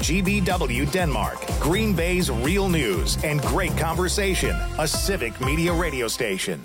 WGBW Denmark, Green Bay's real news and great conversation, a Civic Media radio station.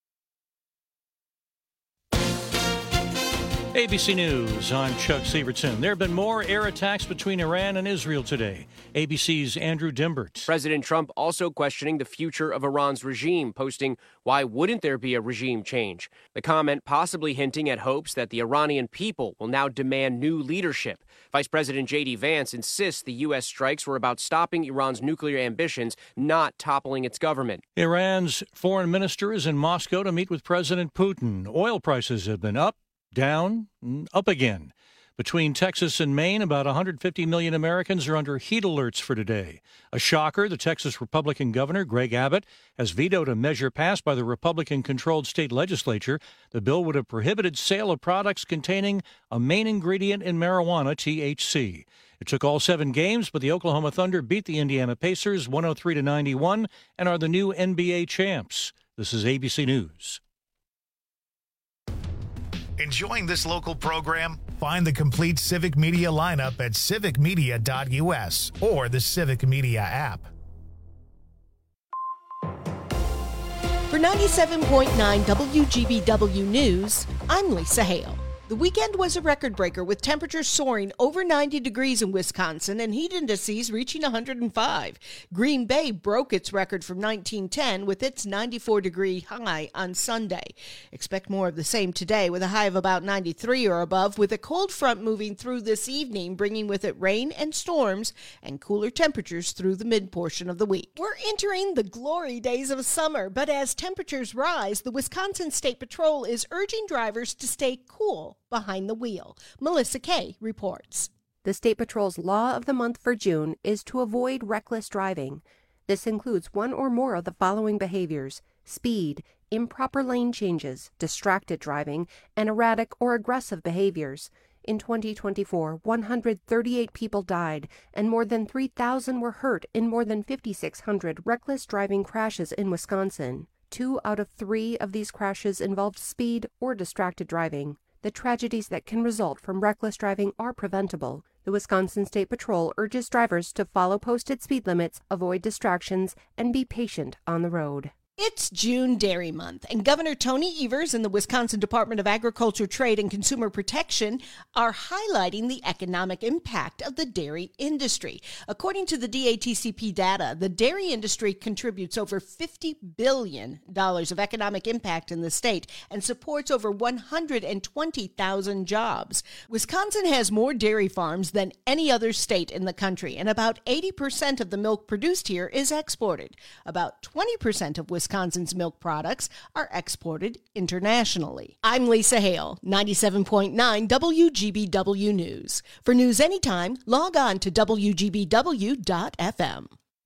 ABC News, I'm Chuck Sievertson. There have been more air attacks between Iran and Israel today. ABC's Andrew Dimbert. President Trump also questioning the future of Iran's regime, posting, "Why wouldn't there be a regime change?" The comment possibly hinting at hopes that the Iranian people will now demand new leadership. Vice President J.D. Vance insists the U.S. strikes were about stopping Iran's nuclear ambitions, not toppling its government. Iran's foreign minister is in Moscow to meet with President Putin. Oil prices have been up, down, up again. Between Texas and Maine, about 150 million Americans are under heat alerts for today. A shocker, the Texas Republican governor, Greg Abbott, has vetoed a measure passed by the Republican-controlled state legislature. The bill would have prohibited sale of products containing a main ingredient in marijuana, THC. It took all 7 games, but the Oklahoma Thunder beat the Indiana Pacers 103-91 and are the new NBA champs. This is ABC News. Enjoying this local program? Find the complete Civic Media lineup at civicmedia.us or the Civic Media app. For 97.9 WGBW News, I'm Lisa Hale. The weekend was a record breaker with temperatures soaring over 90 degrees in Wisconsin and heat indices reaching 105. Green Bay broke its record from 1910 with its 94-degree high on Sunday. Expect more of the same today with a high of about 93 or above, with a cold front moving through this evening, bringing with it rain and storms and cooler temperatures through the mid-portion of the week. We're entering the glory days of summer, but as temperatures rise, the Wisconsin State Patrol is urging drivers to stay cool behind the wheel. Melissa Kay reports. The State Patrol's law of the month for June is to avoid reckless driving. This includes one or more of the following behaviors: speed, improper lane changes, distracted driving, and erratic or aggressive behaviors. In 2024, 138 people died and more than 3,000 were hurt in more than 5,600 reckless driving crashes in Wisconsin. 2 out of 3 of these crashes involved speed or distracted driving. The tragedies that can result from reckless driving are preventable. The Wisconsin State Patrol urges drivers to follow posted speed limits, avoid distractions, and be patient on the road. It's June Dairy Month, and Governor Tony Evers and the Wisconsin Department of Agriculture, Trade, and Consumer Protection are highlighting the economic impact of the dairy industry. According to the DATCP data, the dairy industry contributes over $50 billion of economic impact in the state and supports over 120,000 jobs. Wisconsin has more dairy farms than any other state in the country, and about 80% of the milk produced here is exported. About 20% of Wisconsin's milk products are exported internationally. I'm Lisa Hale, 97.9 WGBW News. For news anytime, log on to WGBW.FM.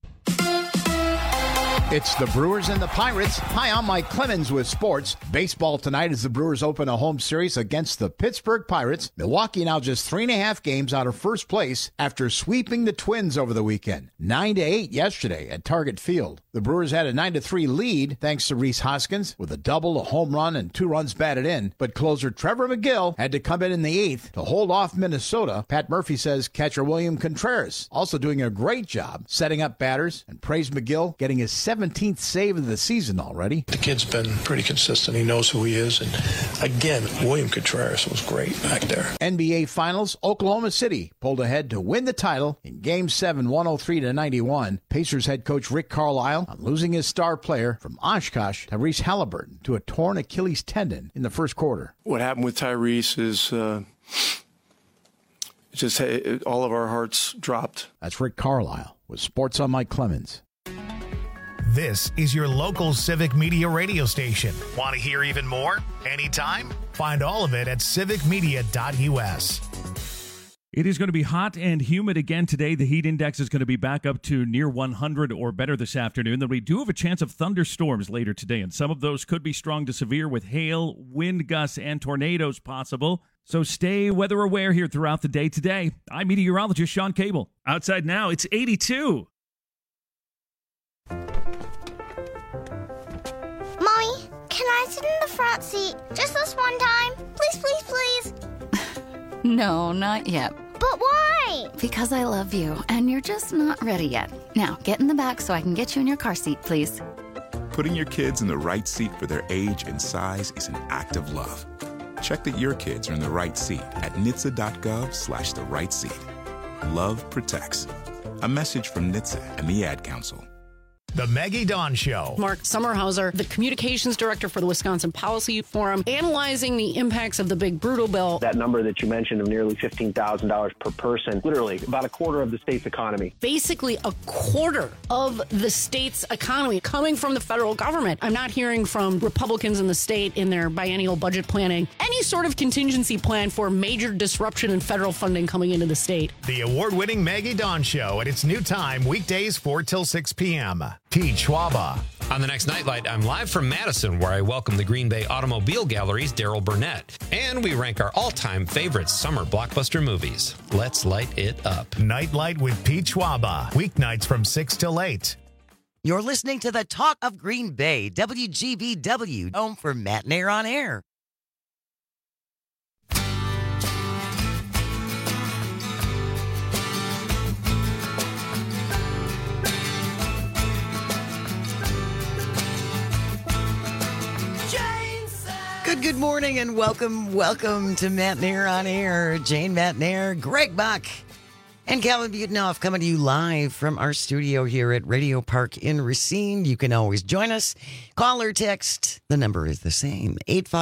It's the Brewers and the Pirates. Hi, I'm Mike Clemens with sports. Baseball tonight as the Brewers open a home series against the Pittsburgh Pirates. Milwaukee now just 3.5 games out of first place after sweeping the Twins over the weekend. 9-8 yesterday at Target Field. The Brewers had a 9-3 lead thanks to Rhys Hoskins with a double, a home run, and 2 runs batted in. But closer Trevor McGill had to come in the 8th to hold off Minnesota. Pat Murphy says catcher William Contreras also doing a great job setting up batters, and praised McGill getting his 17th save of the season already. The kid's been pretty consistent. He knows who he is. And again, William Contreras was great back there. NBA Finals, Oklahoma City pulled ahead to win the title in Game 7, 103-91. Pacers head coach Rick Carlisle on losing his star player from Oshkosh, Tyrese Halliburton, to a torn Achilles tendon in the first quarter. What happened with Tyrese is just all of our hearts dropped. That's Rick Carlisle with Sports on Mike Clemens. This is your local Civic Media radio station. Want to hear even more? Anytime? Find all of it at civicmedia.us. It is going to be hot and humid again today. The heat index is going to be back up to near 100 or better this afternoon. Then we do have a chance of thunderstorms later today, and some of those could be strong to severe with hail, wind gusts, and tornadoes possible. So stay weather aware here throughout the day today. I'm meteorologist Sean Cable. Outside now, it's 82. Mommy, can I sit in the front seat just this one time? Please, please, please. No, not yet. But why? Because I love you, and you're just not ready yet. Now, get in the back so I can get you in your car seat, please. Putting your kids in the right seat for their age and size is an act of love. Check that your kids are in the right seat at NHTSA.gov/the right seat. Love protects. A message from NHTSA and the Ad Council. The Maggie Dawn Show. Mark Sommerhauser, the communications director for the Wisconsin Policy Forum, analyzing the impacts of the Big Brutal Bill. That number that you mentioned of nearly $15,000 per person, literally about a quarter of the state's economy. Basically a quarter of the state's economy coming from the federal government. I'm not hearing from Republicans in the state in their biennial budget planning any sort of contingency plan for major disruption in federal funding coming into the state. The award-winning Maggie Dawn Show at its new time, weekdays 4 till 6 p.m. Pete Schwaba. On the next Nightlight, I'm live from Madison, where I welcome the Green Bay Automobile Gallery's Daryl Burnett. And we rank our all-time favorite summer blockbuster movies. Let's light it up. Nightlight with Pete Schwaba. Weeknights from 6 till 8. You're listening to the Talk of Green Bay, WGBW, home for Matt Nair on Air. Good morning and welcome to Matt Nair on Air. Jane Matt Nair, Greg Bach, and Calvin Butenhoff coming to you live from our studio here at Radio Park in Racine. You can always join us. Call or text. The number is the same,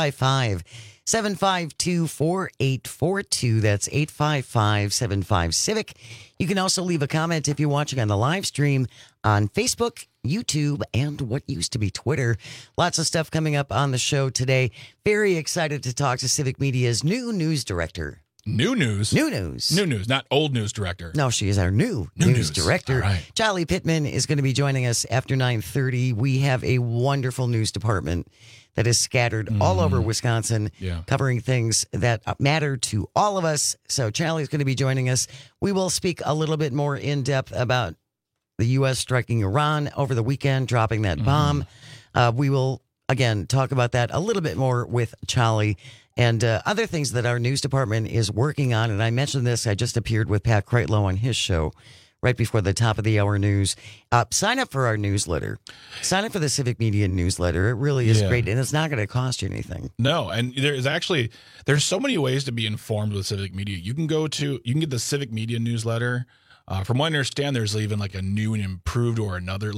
855-752-4842. That's 855-75-CIVIC. You can also leave a comment if you're watching on the live stream on Facebook, YouTube, and what used to be Twitter. Lots of stuff coming up on the show today. Very excited to talk to Civic Media's new news director. New news? New news. New news, not old news director. No, she is our new news director. All right. Charlie Pittman is going to be joining us after 9:30. We have a wonderful news department that is scattered all over Wisconsin, covering things that matter to all of us. So Charlie's going to be joining us. We will speak a little bit more in depth about the U.S. striking Iran over the weekend, dropping that bomb. We will, again, talk about that a little bit more with Charlie and other things that our news department is working on. And I mentioned this, I just appeared with Pat Kreitlow on his show right before the top of the hour news. Sign up for our newsletter. Sign up for the Civic Media newsletter. It really is great, and it's not going to cost you anything. No, and there's so many ways to be informed with Civic Media. You can get the Civic Media newsletter. From what I understand, there's even like a new and improved or another.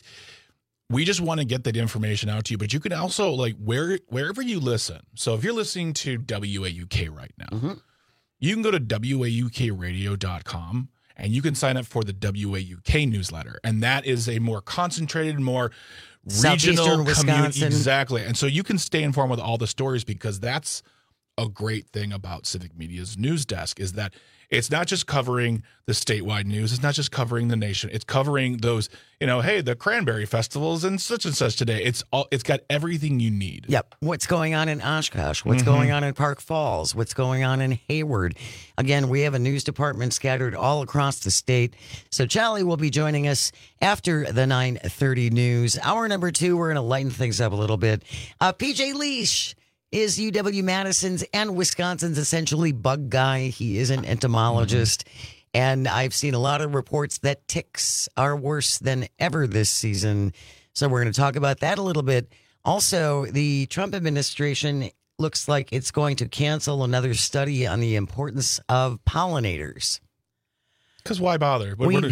We just want to get that information out to you, but you can also wherever you listen. So if you're listening to WAUK right now, you can go to WAUKradio.com. And you can sign up for the WAUK newsletter. And that is a more concentrated, more regional community. Exactly. And so you can stay informed with all the stories, because that's a great thing about Civic Media's news desk, is that it's not just covering the statewide news. It's not just covering the nation. It's covering those, hey, the Cranberry Festival's and such today. It's got everything you need. Yep. What's going on in Oshkosh? What's going on in Park Falls? What's going on in Hayward? Again, we have a news department scattered all across the state. So Charlie will be joining us after the 9:30 news. Hour number 2, we're going to lighten things up a little bit. PJ Leash is UW-Madison's and Wisconsin's essentially bug guy. He is an entomologist, and I've seen a lot of reports that ticks are worse than ever this season. So we're going to talk about that a little bit. Also, the Trump administration looks like it's going to cancel another study on the importance of pollinators. Because why bother?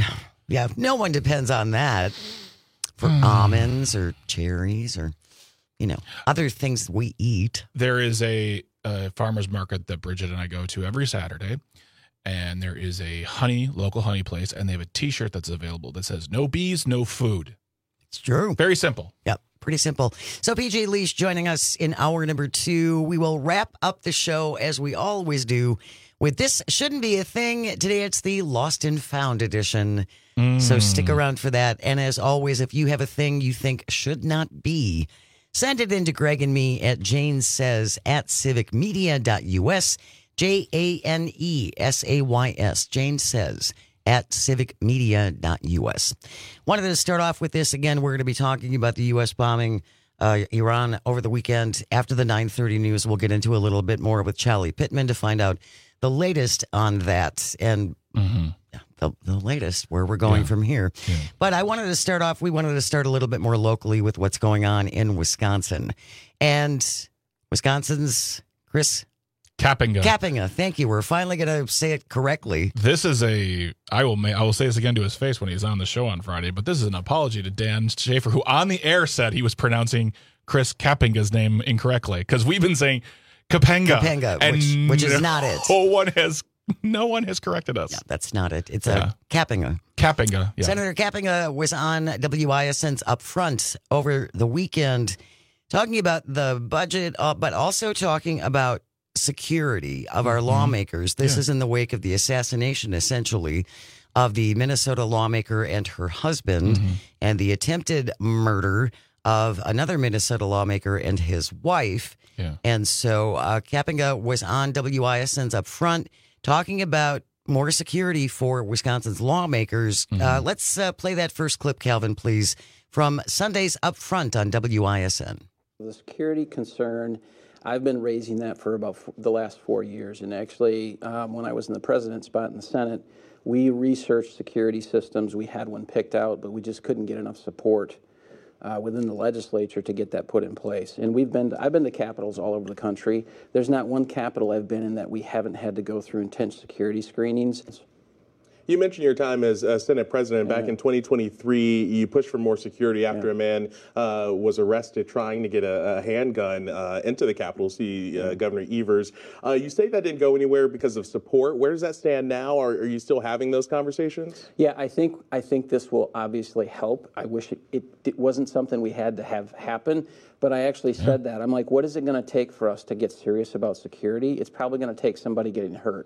No one depends on that for almonds or cherries or other things we eat. There is a farmer's market that Bridget and I go to every Saturday, and there is a local honey place, and they have a T-shirt that's available that says, "No bees, no food." It's true. Very simple. Yep, pretty simple. So PJ Leash joining us in hour number 2. We will wrap up the show, as we always do, with This Shouldn't Be a Thing. Today it's the Lost and Found edition. So stick around for that. And as always, if you have a thing you think should not be, send it in to Greg and me at janesays@civicmedia.us, JANESAYS, Jane Says @civicmedia.us. Wanted to start off with this. Again, we're going to be talking about the U.S. bombing Iran over the weekend. After the 9:30 news, we'll get into a little bit more with Charlie Pittman to find out the latest on that and the latest where we're going from here. Yeah. But we wanted to start a little bit more locally with what's going on in Wisconsin. And Wisconsin's Chris Kapenga. Thank you. We're finally going to say it correctly. This is I will say this again to his face when he's on the show on Friday, but this is an apology to Dan Schaefer, who on the air said he was pronouncing Chris Kapenga's name incorrectly, because we've been saying Kapenga, which is not it. No one has corrected us. Yeah, that's not it. It's a Kapenga. Kapenga. Yeah. Senator Kapenga was on WISN's Upfront over the weekend talking about the budget, but also talking about security of our lawmakers. This is in the wake of the assassination, essentially, of the Minnesota lawmaker and her husband, and the attempted murder of another Minnesota lawmaker and his wife. Yeah. And so Kapenga was on WISN's Upfront talking about more security for Wisconsin's lawmakers. Let's play that first clip, Calvin, please, from Sunday's Upfront on WISN. The security concern, I've been raising that for about the last 4 years. And actually, when I was in the president's spot in the Senate, we researched security systems. We had one picked out, but we just couldn't get enough support within the legislature to get that put in place. And I've been to capitals all over the country. There's not one capital I've been in that we haven't had to go through intense security screenings. You mentioned your time as Senate President. Back in 2023, you pushed for more security after a man was arrested trying to get a handgun into the Capitol. Governor Evers. You say that didn't go anywhere because of support. Where does that stand now? Are you still having those conversations? Yeah, I think this will obviously help. I wish it wasn't something we had to have happen, but I actually said that. I'm like, what is it going to take for us to get serious about security? It's probably going to take somebody getting hurt.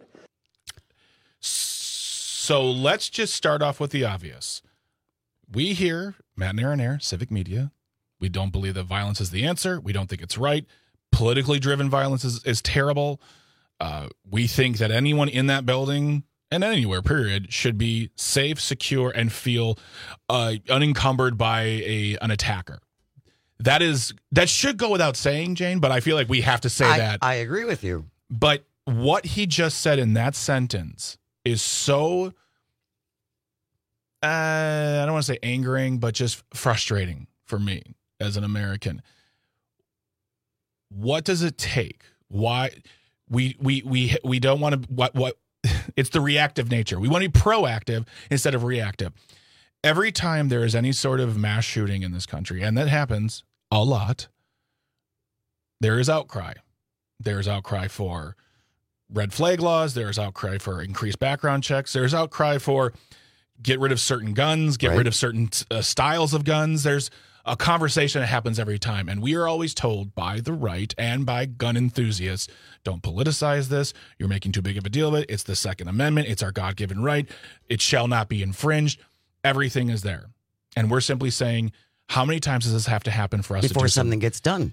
So let's just start off with the obvious. We here, Matt and Aaron Air, Civic Media, we don't believe that violence is the answer. We don't think it's right. Politically driven violence is terrible. We think that anyone in that building and anywhere, period, should be safe, secure, and feel unencumbered by an attacker. That should go without saying, Jane, but I feel like we have to say that. I agree with you. But what he just said in that sentence is so, I don't want to say angering, but just frustrating for me as an American. What does it take? Why we don't want to, what it's the reactive nature. We want to be proactive instead of reactive. Every time there is any sort of mass shooting in this country, and that happens a lot, there is outcry. There's outcry for red flag laws. There's outcry for increased background checks. There's outcry for get rid of certain guns, get rid of certain styles of guns. There's a conversation that happens every time. And we are always told by the right and by gun enthusiasts, don't politicize this. You're making too big of a deal of it. It's the Second Amendment. It's our God-given right. It shall not be infringed. Everything is there. And we're simply saying, how many times does this have to happen for us before something gets done?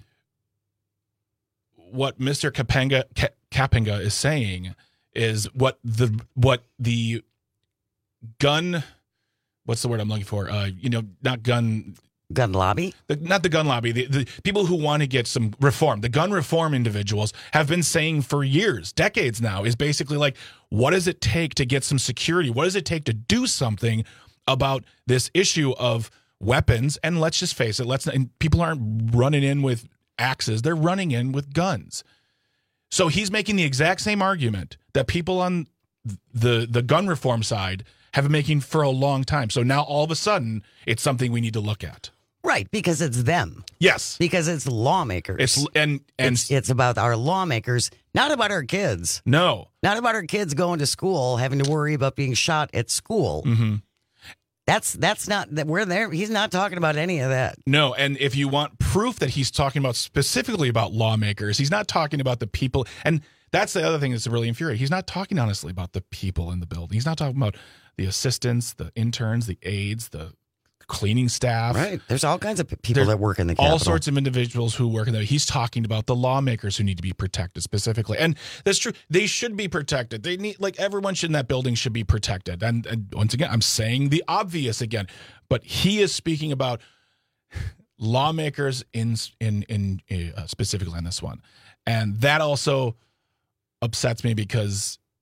What Mr. Kapenga is saying is what the gun, what's the word I'm looking for? Not gun lobby, not the gun lobby. The people who want to get some reform, the gun reform individuals have been saying for years, decades now, is basically like, what does it take to get some security? What does it take to do something about this issue of weapons? And let's just face it, and people aren't running in with axes, they're running in with guns. So he's making the exact same argument that people on the gun reform side have been making for a long time. So now all of a sudden it's something we need to look at. Right, because it's them. Yes. Because it's lawmakers. It's about our lawmakers, not about our kids. No. Not about our kids going to school, having to worry about being shot at school. Mm-hmm. That's not that we're there. He's not talking about any of that. No, and if you want proof that he's talking about specifically about lawmakers, he's not talking about the people. And that's the other thing that's really infuriating. He's not talking honestly about the people in the building. He's not talking about the assistants, the interns, the aides, the cleaning staff. Right. There's all kinds of people that work in the Capitol. All sorts of individuals who work in there. He's talking about the lawmakers who need to be protected specifically. And that's true. They should be protected. They need, like, everyone in that building should be protected. And once again, I'm saying the obvious again, but he is speaking about lawmakers in specifically on this one. And that also upsets me because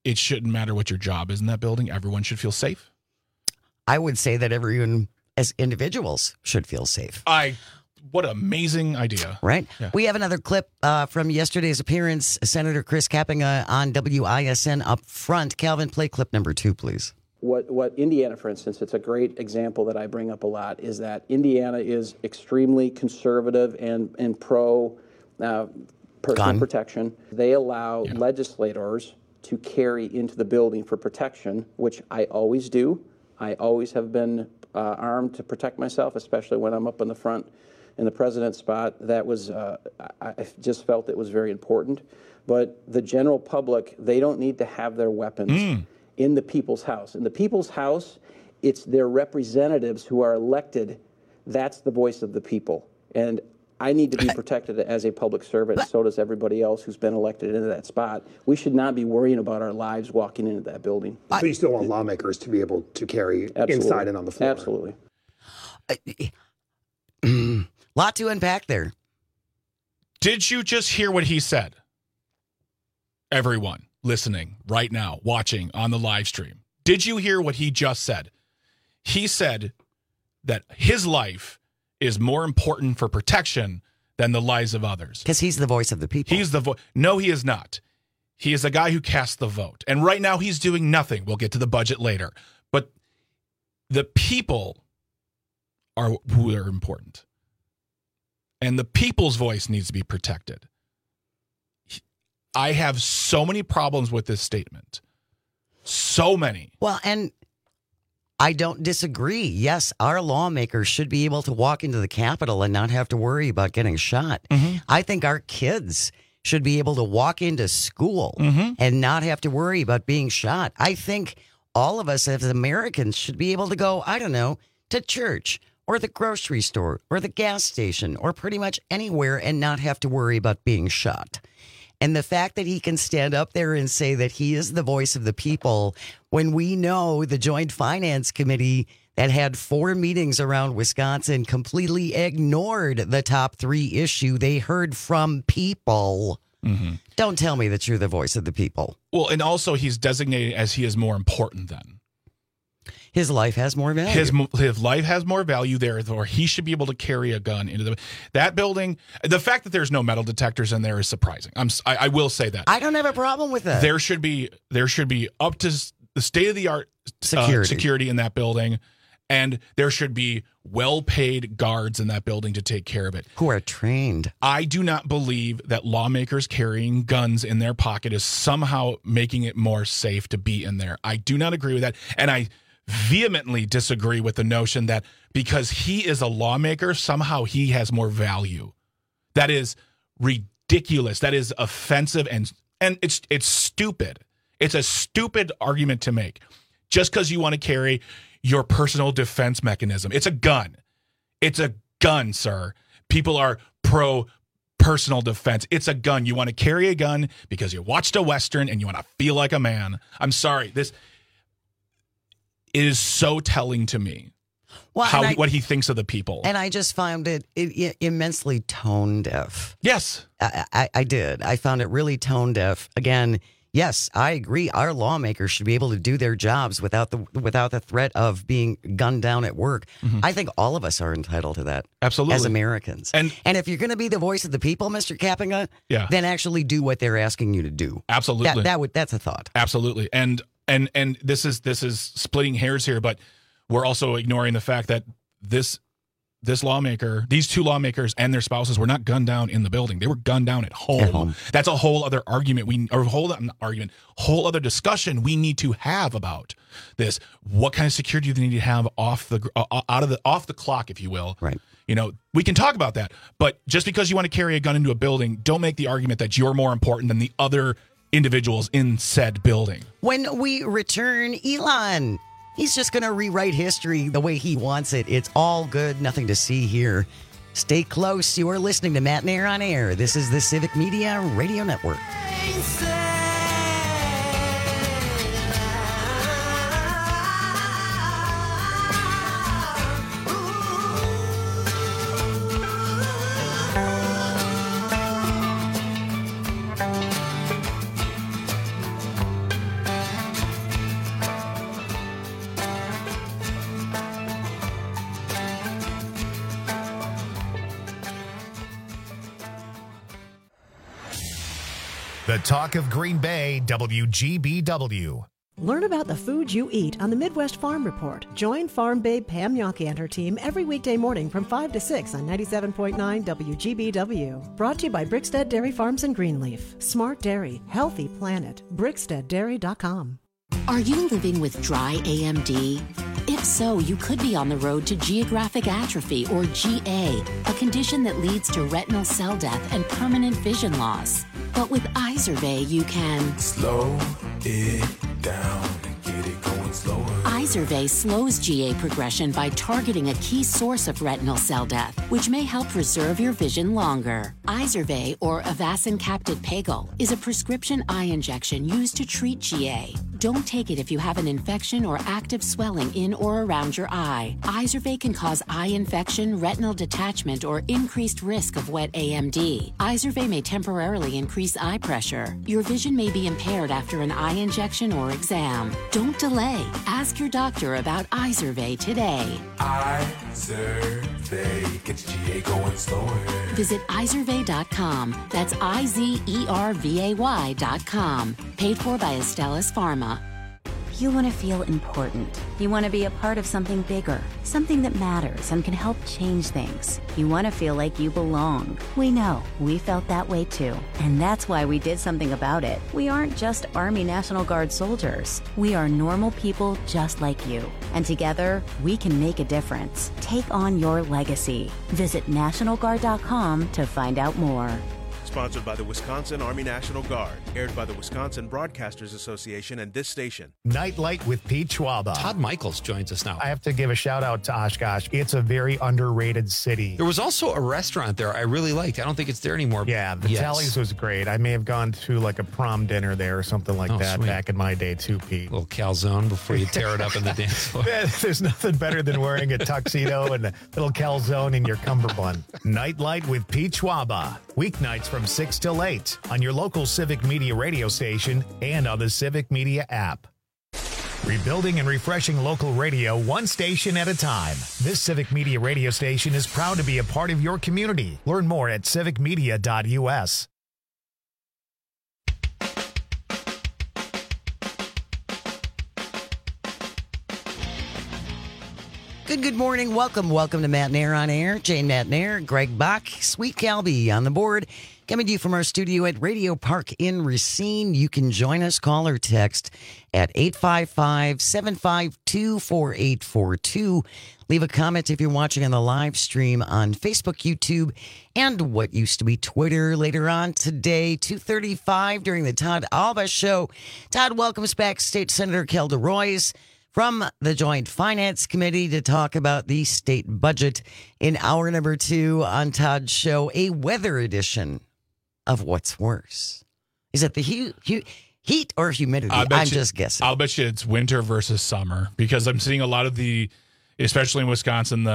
it shouldn't matter what your job is in that building. Everyone should feel safe. I would say that everyone as individuals should feel safe. What an amazing idea. Right? Yeah. We have another clip from yesterday's appearance. Senator Chris Kapenga on WISN up front. Calvin, play clip number 2, please. What Indiana, for instance, it's a great example that I bring up a lot, is that Indiana is extremely conservative and pro personal protection. They allow legislators to carry into the building for protection, which I always do. I always have been armed to protect myself, especially when I'm up in the front in the president's spot. That was, I just felt it was very important. But the general public, they don't need to have their weapons in the people's house. In the people's house, it's their representatives who are elected. That's the voice of the people. And I need to be protected as a public servant, and so does everybody else who's been elected into that spot. We should not be worrying about our lives walking into that building. So you still want lawmakers to be able to carry inside and on the floor? Absolutely. Lot to unpack there. Did you just hear what he said? Everyone listening right now, watching on the live stream. Did you hear what he just said? He said that his life is more important for protection than the lives of others. Because he's the voice of the people. He's the voice. No, he is not. He is the guy who casts the vote. And right now he's doing nothing. We'll get to the budget later. But the people are who are important. And the people's voice needs to be protected. I have so many problems with this statement. So many. Well, and I don't disagree. Yes, our lawmakers should be able to walk into the Capitol and not have to worry about getting shot. I think our kids should be able to walk into school and not have to worry about being shot. I think all of us as Americans should be able to go, I don't know, to church or the grocery store or the gas station or pretty much anywhere and not have to worry about being shot. And the fact that he can stand up there and say that he is the voice of the people when we know the Joint Finance Committee that had 4 meetings around Wisconsin completely ignored the top 3 issue they heard from people. Don't tell me that you're the voice of the people. Well, and also he's designated as he is more important than. His life has more value. His life has more value, therefore he should be able to carry a gun into that building. The fact that there's no metal detectors in there is surprising. I will say that. I don't have a problem with that. There should be up to the state of the art security in that building, and there should be well-paid guards in that building to take care of it. Who are trained. I do not believe that lawmakers carrying guns in their pocket is somehow making it more safe to be in there. I do not agree with that, and I vehemently disagree with the notion that because he is a lawmaker, somehow he has more value. That is ridiculous. That is offensive, and it's stupid. It's a stupid argument to make. Just because you want to carry your personal defense mechanism. It's a gun. It's a gun, sir. People are pro personal defense. It's a gun. You want to carry a gun because you watched a Western and you want to feel like a man. I'm sorry. This is so telling to me what he thinks of the people. And I just found it immensely tone deaf. Yes. I did. I found it really tone deaf. Again, yes, I agree. Our lawmakers should be able to do their jobs without the threat of being gunned down at work. I think all of us are entitled to that. Absolutely. As Americans. And if you're going to be the voice of the people, Mr. Kapenga, then actually do what they're asking you to do. Absolutely. That's a thought. Absolutely. And this is splitting hairs here, but we're also ignoring the fact that these 2 lawmakers and their spouses were not gunned down in the building. They were gunned down at home. That's a whole other argument. Whole other discussion we need to have about this. What kind of security do they need to have off the clock, if you will? Right. You know, we can talk about that, but just because you want to carry a gun into a building, don't make the argument that you're more important than the other individuals in said building. When we return, Elon, he's just going to rewrite history the way he wants it. It's all good. Nothing to see here. Stay close. You are listening to Matt and Air on Air. This is the Civic Media Radio Network. The talk of Green Bay, WGBW. Learn about the food you eat on the Midwest Farm Report. Join Farm Babe Pam Yonke and her team every weekday morning from 5 to 6 on 97.9 WGBW. Brought to you by Brickstead Dairy Farms and Greenleaf. Smart Dairy, Healthy Planet. BricksteadDairy.com. Are you living with dry AMD? If so, you could be on the road to geographic atrophy, or GA, a condition that leads to retinal cell death and permanent vision loss. But with Izervay, you can slow it down and get it going slower. Izervay slows GA progression by targeting a key source of retinal cell death, which may help preserve your vision longer. Izervay, or Avastin Captid Pegol, is a prescription eye injection used to treat GA. Don't take it if you have an infection or active swelling in or around your eye. Izervay can cause eye infection, retinal detachment, or increased risk of wet AMD. Izervay may temporarily increase eye pressure. Your vision may be impaired after an eye injection or exam. Don't delay. Ask your doctor about Izervay today. Izervay gets GA going slower. Visit Izervay.com. That's IZERVAY.com. Paid for by Astellas Pharma. You want to feel important. You want to be a part of something bigger, something that matters and can help change things. You want to feel like you belong. We know. We felt that way too. And that's why we did something about it. We aren't just Army National Guard soldiers. We are normal people just like you. And together, we can make a difference. Take on your legacy. Visit NationalGuard.com to find out more. Sponsored by the Wisconsin Army National Guard. Aired by the Wisconsin Broadcasters Association and this station. Nightlight with Pete Schwaba. Todd Michaels joins us now. I have to give a shout out to Oshkosh. It's a very underrated city. There was also a restaurant there I really liked. I don't think it's there anymore. Yeah, the Tallies was great. I may have gone to like a prom dinner there or something like that back in my day too, Pete. A little calzone before you tear it up in the dance floor. There's nothing better than wearing a tuxedo and a little calzone in your cummerbund. Nightlight with Pete Schwaba. Weeknights from 6 till 8 on your local Civic Media radio station and on the Civic Media app. Rebuilding and refreshing local radio one station at a time. This Civic Media radio station is proud to be a part of your community. Learn more at civicmedia.us. Good morning. Welcome to Matt Nair on Air. Jane Matt Nair, Greg Bach, Sweet Calby on the board. Coming to you from our studio at Radio Park in Racine. You can join us, call or text at 855-752-4842. Leave a comment if you're watching on the live stream on Facebook, YouTube, and what used to be Twitter. Later on today, 2:35 during the Todd Alba Show. Todd welcomes back State Senator Kelda Roys from the Joint Finance Committee to talk about the state budget in hour number 2 on Todd's show, a weather edition of What's Worse. Is it the heat or humidity? I'm just guessing. I'll bet you it's winter versus summer because I'm seeing a lot of especially in Wisconsin,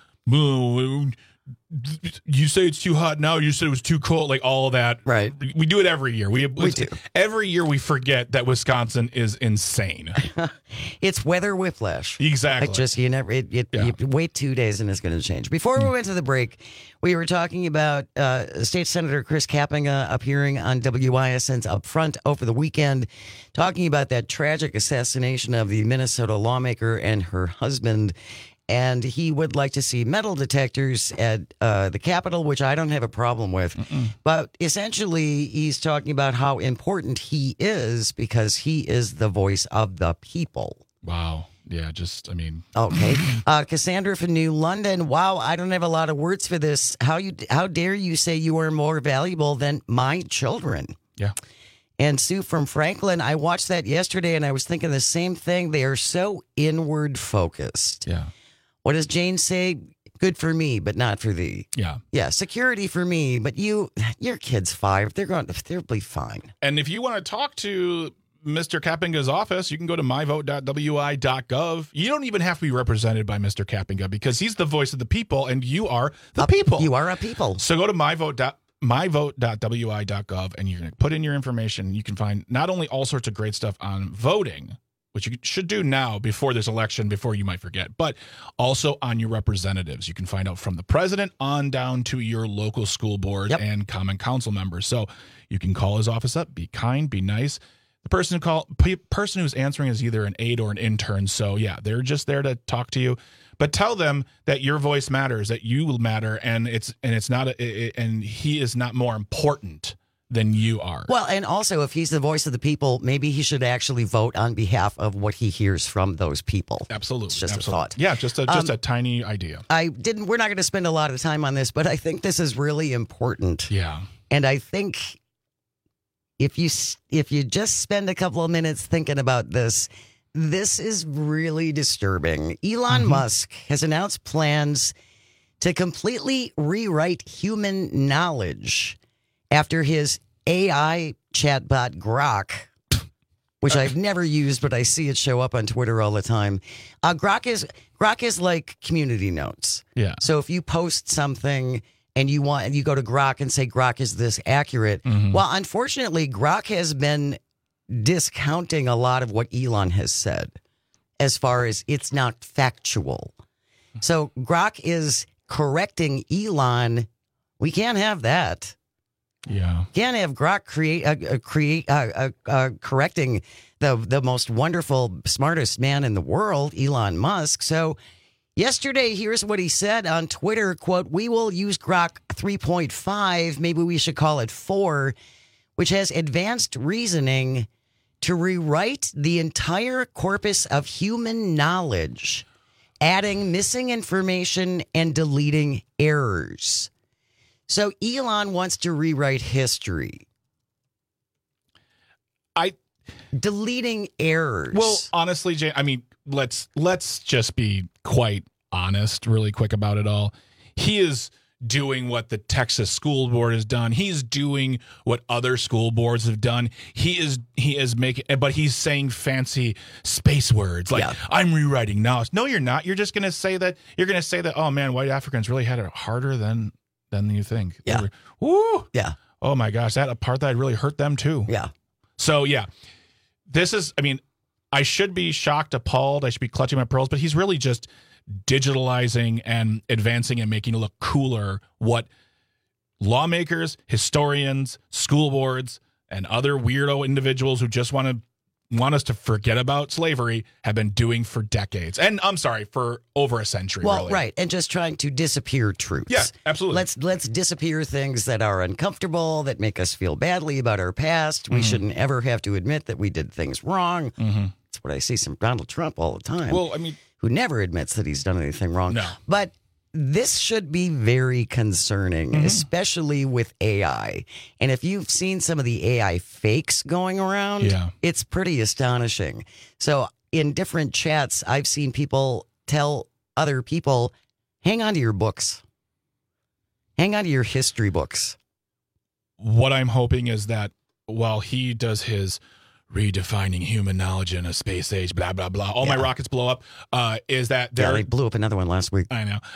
you say it's too hot now. You said it was too cold. Like all of that. Right. We do it every year. We do. Every year we forget that Wisconsin is insane. It's weather whiplash. Exactly. Like just you wait 2 days and it's going to change. Before we went to the break, we were talking about State Senator Chris Kapenga appearing on WISN's Upfront over the weekend, talking about that tragic assassination of the Minnesota lawmaker and her husband. And he would like to see metal detectors at the Capitol, which I don't have a problem with. But essentially, he's talking about how important he is because he is the voice of the people. Wow. Yeah, Okay. Cassandra from New London. Wow, I don't have a lot of words for this. How dare you say you are more valuable than my children? Yeah. And Sue from Franklin, I watched that yesterday and I was thinking the same thing. They are so inward focused. Yeah. What does Jane say? Good for me, but not for thee. Yeah. Yeah, security for me, but your kid's 5. They'll be fine. And if you want to talk to Mr. Kapenga's office, you can go to myvote.wi.gov. You don't even have to be represented by Mr. Kapenga because he's the voice of the people and you are the people. You are a people. So go to myvote.wi.gov and you're going to put in your information. You can find not only all sorts of great stuff on voting, which you should do now before this election, before you might forget, but also on your representatives. You can find out from the president on down to your local school board and common council members. So you can call his office up, be kind, be nice. The person who's answering is either an aide or an intern. So yeah, they're just there to talk to you, but tell them that your voice matters, that you will matter, and he is not more important than you are. Well, and also if he's the voice of the people, maybe he should actually vote on behalf of what he hears from those people. Absolutely. It's just a thought. Yeah, just a tiny idea. We're not going to spend a lot of time on this, but I think this is really important. Yeah. And I think if you just spend a couple of minutes thinking about this is really disturbing. Elon Musk has announced plans to completely rewrite human knowledge after his AI chatbot Grok, which I've never used, but I see it show up on Twitter all the time. Grok is like community notes. Yeah. So if you post something and you go to Grok and say, Grok, is this accurate? Well, unfortunately, Grok has been discounting a lot of what Elon has said as far as it's not factual. So Grok is correcting Elon. We can't have that. Yeah. Can't have Grok correcting the most wonderful, smartest man in the world, Elon Musk. So yesterday, here's what he said on Twitter, quote, "We will use Grok 3.5, maybe we should call it 4, which has advanced reasoning to rewrite the entire corpus of human knowledge, adding missing information and deleting errors." So Elon wants to rewrite history. Deleting errors. Well, honestly, Jay, I mean, let's just be quite honest really quick about it all. He is doing what the Texas school board has done. He's doing what other school boards have done. He is making, but he's saying fancy space words like, I'm rewriting knowledge. No, you're not. You're just going to say that, oh man, white Africans really had it harder than you think. Yeah. Woo. Yeah. Oh my gosh, that apartheid really hurt them too. Yeah. So yeah, I should be shocked, appalled. I should be clutching my pearls, but he's really just digitalizing and advancing and making it look cooler what lawmakers, historians, school boards, and other weirdo individuals who just want us to forget about slavery have been doing for decades. And I'm sorry, for over a century. Well, really. Right. And just trying to disappear truths. Yeah, absolutely. Let's disappear things that are uncomfortable, that make us feel badly about our past. We shouldn't ever have to admit that we did things wrong. That's what I see from Donald Trump all the time. Well, I mean, who never admits that he's done anything wrong. No. But this should be very concerning, especially with AI. And if you've seen some of the AI fakes going around, it's pretty astonishing. So in different chats, I've seen people tell other people, hang on to your books. Hang on to your history books. What I'm hoping is that while he does his redefining human knowledge in a space age, blah, blah, blah, all my rockets blow up, is that they blew up another one last week. I know.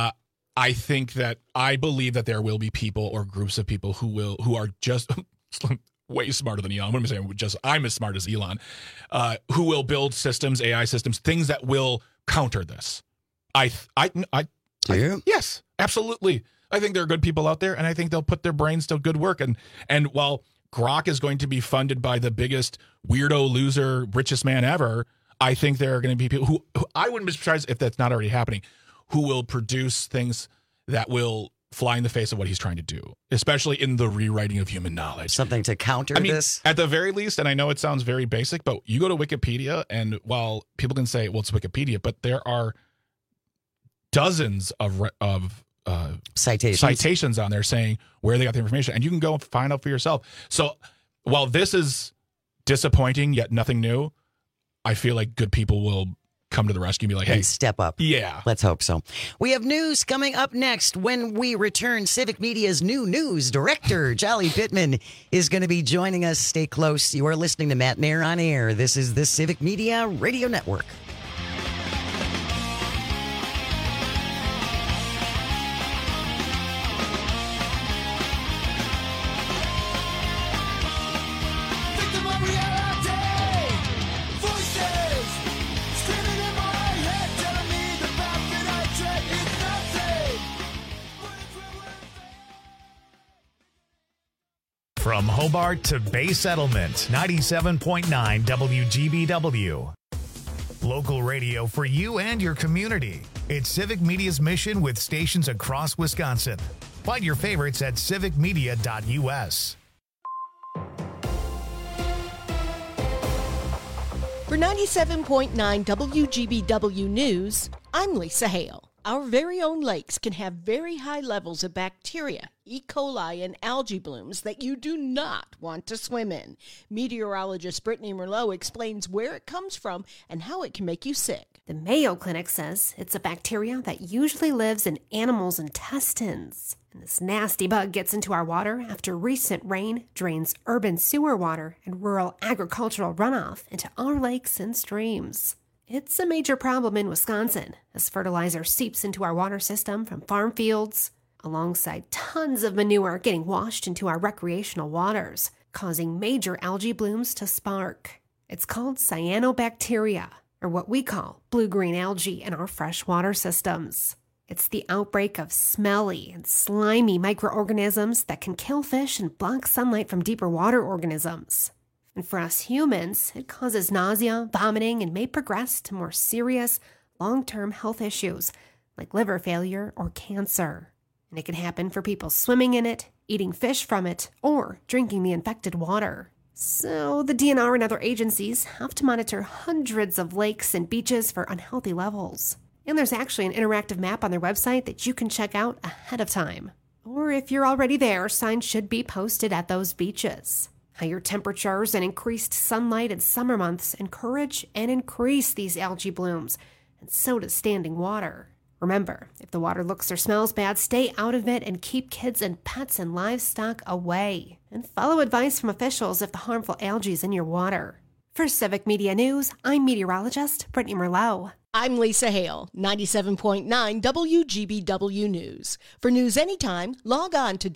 I believe that there will be people or groups of people who are just way smarter than Elon. What am I saying? I'm as smart as Elon, who will build systems, AI systems, things that will counter this. Do you? Yes, absolutely. I think there are good people out there, and I think they'll put their brains to good work. And while Grok is going to be funded by the biggest weirdo loser, richest man ever, I think there are going to be people who I wouldn't be surprised if that's not already happening, who will produce things that will fly in the face of what he's trying to do, especially in the rewriting of human knowledge. Something to counter this? At the very least, and I know it sounds very basic, but you go to Wikipedia, and while people can say, well, it's Wikipedia, but there are dozens of citations on there saying where they got the information, and you can go and find out for yourself. So while this is disappointing yet nothing new, I feel like good people will come to the rescue and be like, hey, and step up. Yeah. Let's hope so. We have news coming up next. When we return, Civic Media's new news director, Jolly Pittman, is going to be joining us. Stay close. You are listening to Matt Mayer on Air. This is the Civic Media Radio Network. From Hobart to Bay Settlement, 97.9 WGBW. Local radio for you and your community. It's Civic Media's mission with stations across Wisconsin. Find your favorites at civicmedia.us. For 97.9 WGBW News, I'm Lisa Hale. Our very own lakes can have very high levels of bacteria, E. coli, and algae blooms that you do not want to swim in. Meteorologist Brittany Merlot explains where it comes from and how it can make you sick. The Mayo Clinic says it's a bacteria that usually lives in animals' intestines. And this nasty bug gets into our water after recent rain drains urban sewer water and rural agricultural runoff into our lakes and streams. It's a major problem in Wisconsin as fertilizer seeps into our water system from farm fields, alongside tons of manure getting washed into our recreational waters, causing major algae blooms to spark. It's called cyanobacteria, or what we call blue-green algae in our freshwater systems. It's the outbreak of smelly and slimy microorganisms that can kill fish and block sunlight from deeper water organisms. And for us humans, it causes nausea, vomiting, and may progress to more serious, long-term health issues like liver failure or cancer. And it can happen for people swimming in it, eating fish from it, or drinking the infected water. So the DNR and other agencies have to monitor hundreds of lakes and beaches for unhealthy levels. And there's actually an interactive map on their website that you can check out ahead of time. Or if you're already there, signs should be posted at those beaches. Higher temperatures and increased sunlight in summer months encourage and increase these algae blooms, and so does standing water. Remember, if the water looks or smells bad, stay out of it and keep kids and pets and livestock away. And follow advice from officials if the harmful algae is in your water. For Civic Media News, I'm meteorologist Brittany Merlot. I'm Lisa Hale, 97.9 WGBW News. For news anytime, log on to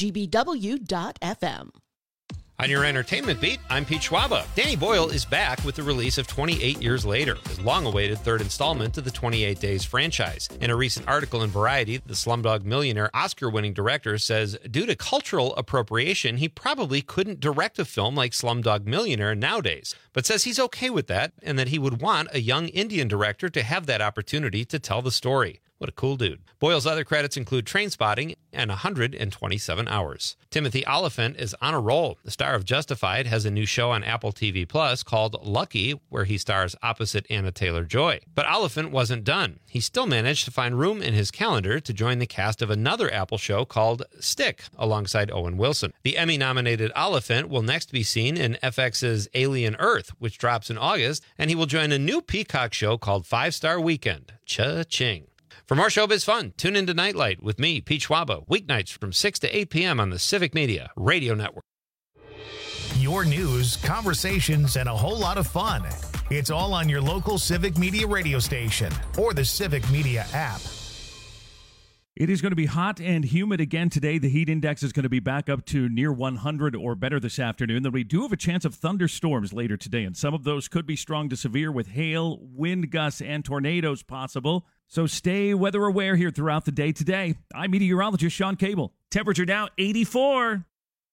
WGBW.FM. On your entertainment beat, I'm Pete Schwaba. Danny Boyle is back with the release of 28 Years Later, his long-awaited third installment to the 28 Days franchise. In a recent article in Variety, the Slumdog Millionaire Oscar-winning director says due to cultural appropriation, he probably couldn't direct a film like Slumdog Millionaire nowadays, but says he's okay with that and that he would want a young Indian director to have that opportunity to tell the story. What a cool dude. Boyle's other credits include Trainspotting and 127 Hours. Timothy Olyphant is on a roll. The star of Justified has a new show on Apple TV Plus called Lucky, where he stars opposite Anna Taylor-Joy. But Olyphant wasn't done. He still managed to find room in his calendar to join the cast of another Apple show called Stick, alongside Owen Wilson. The Emmy-nominated Olyphant will next be seen in FX's Alien Earth, which drops in August, and he will join a new Peacock show called 5 Star Weekend. Cha-ching. For more showbiz fun, tune into Nightlight with me, Pete Schwaba, weeknights from 6 to 8 p.m. on the Civic Media Radio Network. Your news, conversations, and a whole lot of fun. It's all on your local Civic Media radio station or the Civic Media app. It is going to be hot and humid again today. The heat index is going to be back up to near 100 or better this afternoon. Then we do have a chance of thunderstorms later today, and some of those could be strong to severe with hail, wind gusts, and tornadoes possible. So stay weather aware here throughout the day today. I'm meteorologist Sean Cable. Temperature now 84.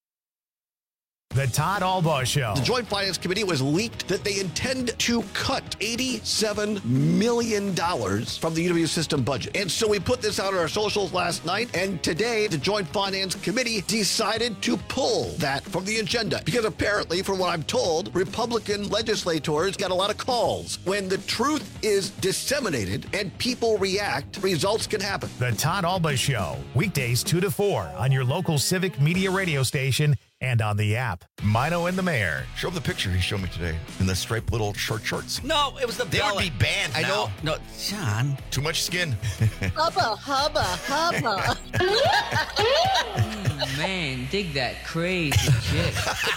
The Todd Albaugh Show. The Joint Finance Committee was leaked that they intend to cut $87 million from the UW system budget. And so we put this out on our socials last night, and today the Joint Finance Committee decided to pull that from the agenda. Because apparently, from what I'm told, Republican legislators got a lot of calls. When the truth is disseminated and people react, results can happen. The Todd Albaugh Show, weekdays 2 to 4 on your local Civic Media radio station and on the app. Mino and the Mayor. Show him the picture he showed me today in the striped little short shorts. No, it was the They belly. would be banned I now. know. No, Sean. Too much skin. Hubba, hubba, hubba. Man, dig that crazy chick.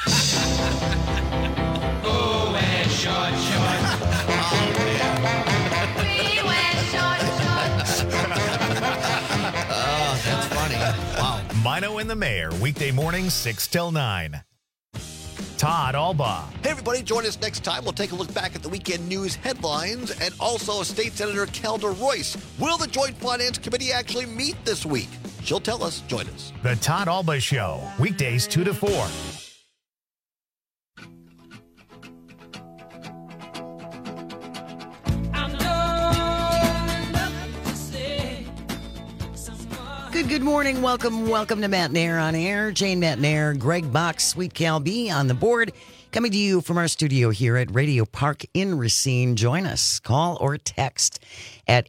Oh, wear short shorts. We wear short shorts. Oh, that's funny. Wow. Mino and the Mayor, weekday mornings 6 till 9. Todd Albaugh. Hey, everybody, join us next time. We'll take a look back at the weekend news headlines and also State Senator Calder Royce. Will the Joint Finance Committee actually meet this week? She'll tell us. Join us. The Todd Alba Show, weekdays 2 to 4. Good morning. Welcome to Matt Nair on air. Jane Matt Nair, Greg Box, Sweet Cal B on the board. Coming to you from our studio here at Radio Park in Racine. Join us. Call or text at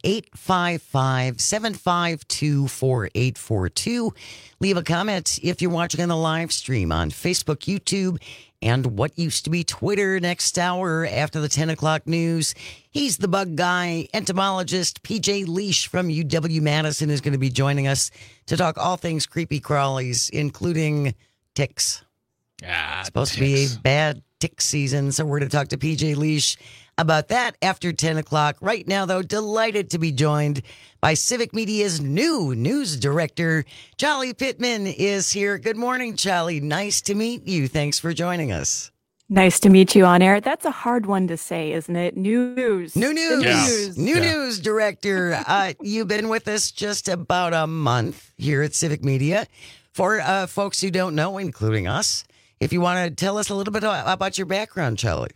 855-752-4842. Leave a comment if you're watching on the live stream on Facebook, YouTube, and what used to be Twitter. Next hour after the 10 o'clock news, he's the bug guy, entomologist PJ Leash from UW-Madison is going to be joining us to talk all things creepy crawlies, including ticks. It's supposed to be a bad tick season, so we're going to talk to PJ Leash about that after 10 o'clock. Right now, though, delighted to be joined by Civic Media's new news director, Charlie Pittman is here. Good morning, Charlie. Nice to meet you. Thanks for joining us. Nice to meet you on air. That's a hard one to say, isn't it? New news. New news director. You've been with us just about a month here at Civic Media. For folks who don't know, including us, if you want to tell us a little bit about your background, Charlie.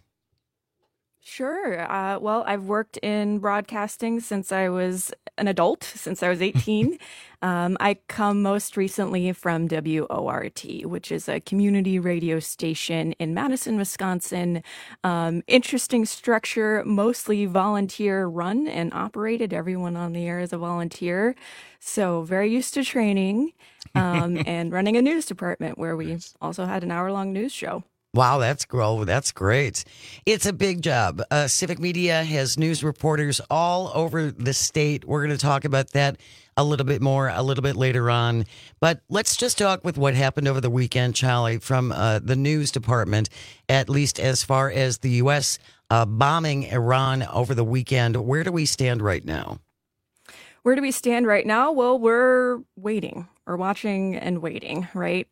Sure. Well, I've worked in broadcasting since I was an adult, since I was 18. I come most recently from WORT, which is a community radio station in Madison, Wisconsin. Interesting structure, mostly volunteer run and operated. Everyone on the air is a volunteer. So very used to training and running a news department where we also had an hour-long news show. Wow, that's great. It's a big job. Civic Media has news reporters all over the state. We're going to talk about that a little bit more a little bit later on. But let's just talk with what happened over the weekend, Charlie, from the news department, at least as far as the U.S. Bombing Iran over the weekend. Where do we stand right now? Where do we stand right now? Well, we're waiting. We're watching and waiting, right?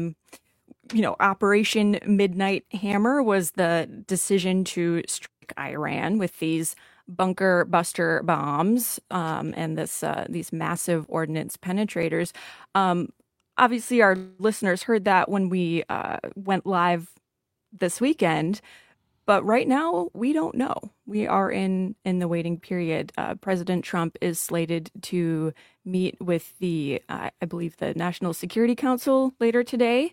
Operation Midnight Hammer was the decision to strike Iran with these bunker buster bombs and these massive ordnance penetrators. Obviously, our listeners heard that when we went live this weekend. But right now, we don't know. We are in the waiting period. President Trump is slated to meet with the National Security Council later today.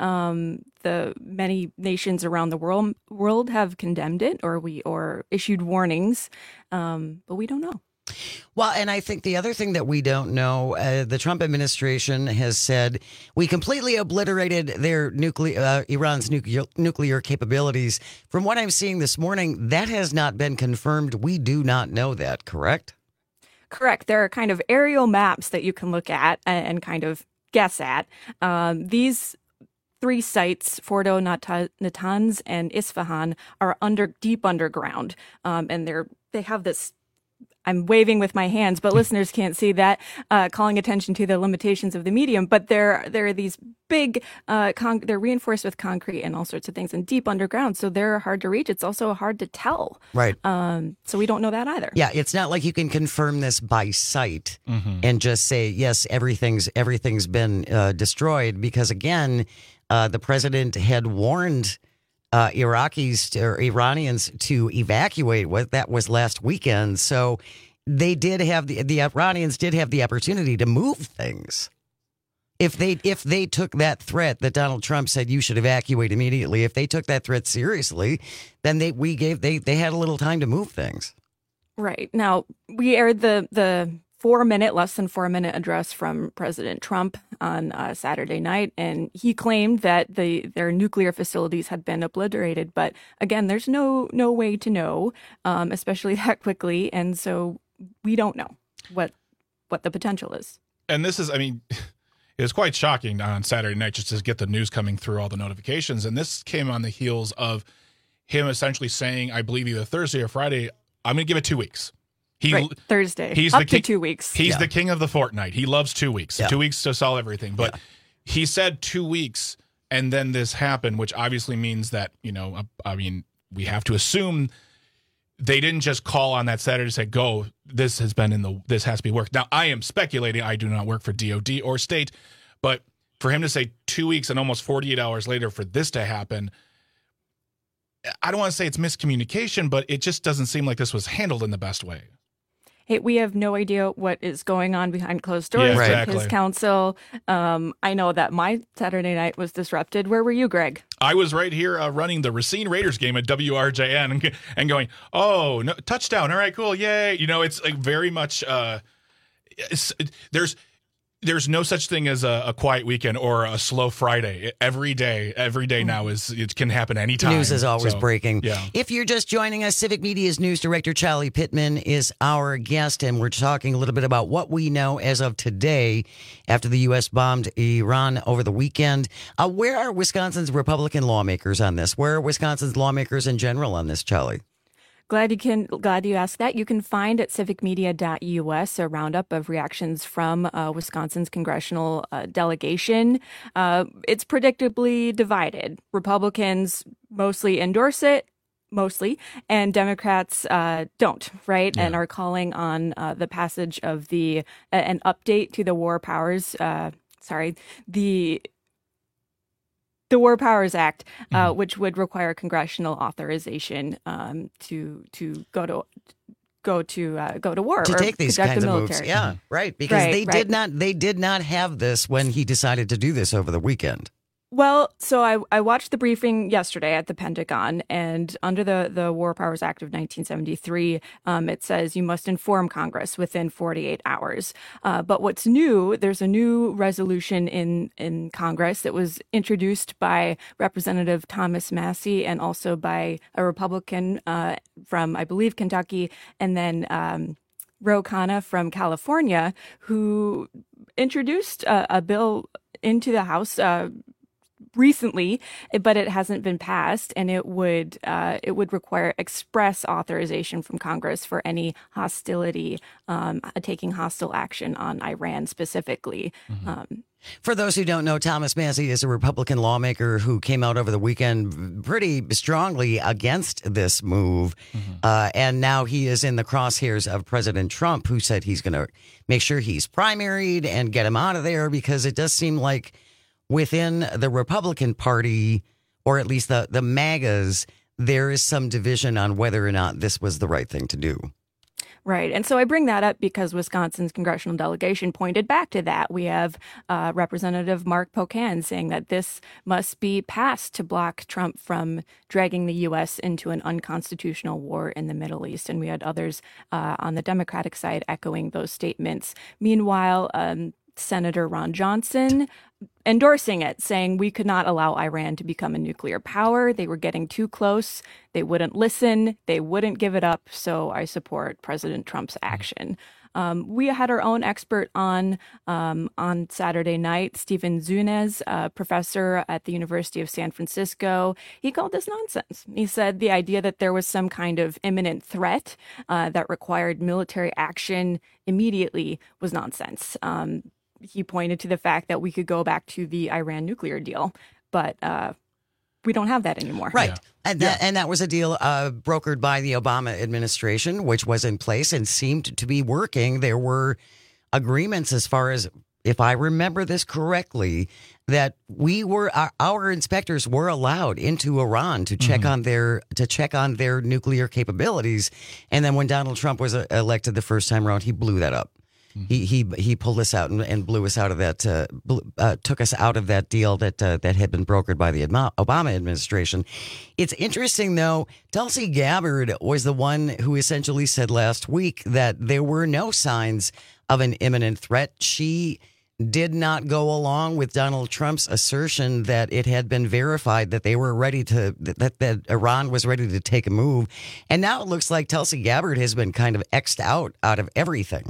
The many nations around the world have condemned it or issued warnings, but we don't know. Well, and I think the other thing that we don't know, the Trump administration has said we completely obliterated their Iran's nuclear capabilities. From what I'm seeing this morning, that has not been confirmed. We do not know that, correct? Correct. There are kind of aerial maps that you can look at and kind of guess at. These three sites, Fordo, Natanz, and Isfahan, are deep underground, and they have this. I'm waving with my hands, but listeners can't see that, calling attention to the limitations of the medium. But there are these big, they're reinforced with concrete and all sorts of things and deep underground. So they're hard to reach. It's also hard to tell. Right. So we don't know that either. Yeah, it's not like you can confirm this by sight and just say, yes, everything's been destroyed. Because, again, the president had warned Iranians to evacuate. That was last weekend. So they did have the Iranians did have the opportunity to move things. If they took that threat that Donald Trump said you should evacuate immediately, if they took that threat seriously, then they had a little time to move things. Right. Now, we aired the less than 4 minute address from President Trump on Saturday night, and he claimed that their nuclear facilities had been obliterated. But again, there's no way to know, especially that quickly, and so we don't know what the potential is. And this is, it was quite shocking on Saturday night just to get the news coming through all the notifications, and this came on the heels of him essentially saying, I believe either Thursday or Friday, I'm going to give it 2 weeks. Thursday. He's up to 2 weeks. He's the king of the fortnight. He loves 2 weeks. Yeah. 2 weeks to solve everything. But he said 2 weeks, and then this happened, which obviously means that, we have to assume they didn't just call on that Saturday to say, go, this has to be worked. Now, I am speculating. I do not work for DOD or state, but for him to say 2 weeks and almost 48 hours later for this to happen, I don't want to say it's miscommunication, but it just doesn't seem like this was handled in the best way. Hey, we have no idea what is going on behind closed doors with his counsel. I know that my Saturday night was disrupted. Where were you, Greg? I was right here running the Racine Raiders game at WRJN and going, oh, no, touchdown. All right, cool. Yay. You know, it's like very much there's no such thing as a quiet weekend or a slow Friday. Every day now it can happen anytime. News is always breaking. Yeah. If you're just joining us, Civic Media's news director, Charlie Pittman, is our guest, and we're talking a little bit about what we know as of today after the U.S. bombed Iran over the weekend. Where are Wisconsin's Republican lawmakers on this? Where are Wisconsin's lawmakers in general on this, Charlie? Glad you asked that. You can find at civicmedia.us a roundup of reactions from Wisconsin's congressional delegation. It's predictably divided. Republicans mostly endorse it, and Democrats don't, right? Yeah. And are calling on the passage of an update to the War Powers, the War Powers Act, which would require congressional authorization to go to war, to take these kinds of moves. Yeah, Mm-hmm. right. Because they did not have this when he decided to do this over the weekend. Well, so I watched the briefing yesterday at the Pentagon, and under the War Powers Act of 1973, it says you must inform Congress within 48 hours. But what's new, there's a new resolution in Congress that was introduced by Representative Thomas Massie and also by a Republican from, I believe, Kentucky, and then Ro Khanna from California, who introduced a bill into the House recently, but it hasn't been passed, and it would require express authorization from Congress for any hostility, taking hostile action on Iran specifically. Mm-hmm. For those who don't know, Thomas Massie is a Republican lawmaker who came out over the weekend pretty strongly against this move. Mm-hmm. And now he is in the crosshairs of President Trump, who said he's going to make sure he's primaried and get him out of there, because it does seem like within the Republican Party, or at least the MAGAs, there is some division on whether or not this was the right thing to do. Right. And so I bring that up because Wisconsin's congressional delegation pointed back to that. We have Representative Mark Pocan saying that this must be passed to block Trump from dragging the U.S. into an unconstitutional war in the Middle East. And we had others on the Democratic side echoing those statements. Meanwhile, Senator Ron Johnson endorsing it, saying we could not allow Iran to become a nuclear power. They were getting too close. They wouldn't listen. They wouldn't give it up. So I support President Trump's action. We had our own expert on Saturday night, Stephen Zunez, professor at the University of San Francisco. He called this nonsense. He said the idea that there was some kind of imminent threat that required military action immediately was nonsense. He pointed to the fact that we could go back to the Iran nuclear deal, but we don't have that anymore. Right. Yeah. And that was a deal brokered by the Obama administration, which was in place and seemed to be working. There were agreements, as far as, if I remember this correctly, that our inspectors were allowed into Iran to check on their nuclear capabilities. And then when Donald Trump was elected the first time around, he blew that up. He pulled us out and blew us out of that, took us out of that deal that had been brokered by the Obama administration. It's interesting, though, Tulsi Gabbard was the one who essentially said last week that there were no signs of an imminent threat. She did not go along with Donald Trump's assertion that it had been verified that they were ready to, that Iran was ready to take a move. And now it looks like Tulsi Gabbard has been kind of X'd out of everything.